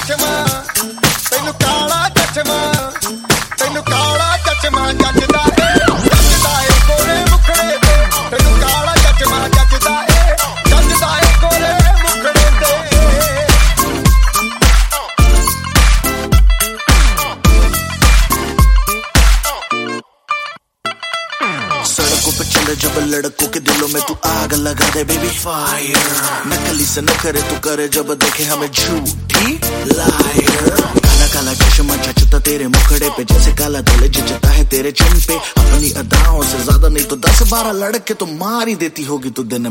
चचमा तेनू काला चचमा तेनू काला चचमा जचदा ए कोरे मुखड़े ते तेनू काला चचमा जचदा ए कोरे मुखड़े ते सड़कों पे चले जब लड़कों के दिलों में तू आग लगा दे बेबी फायर नकली से न करे तू करे जब देखे हमें झूठी लायर काला काला चश्मा जचता तेरे मुखड़े पे जैसे काला तिल जचता है तेरे चिन पे अपनी अदाओं से ज्यादा नहीं तो 10-12 लड़के तो मार ही देती होगी तू दिन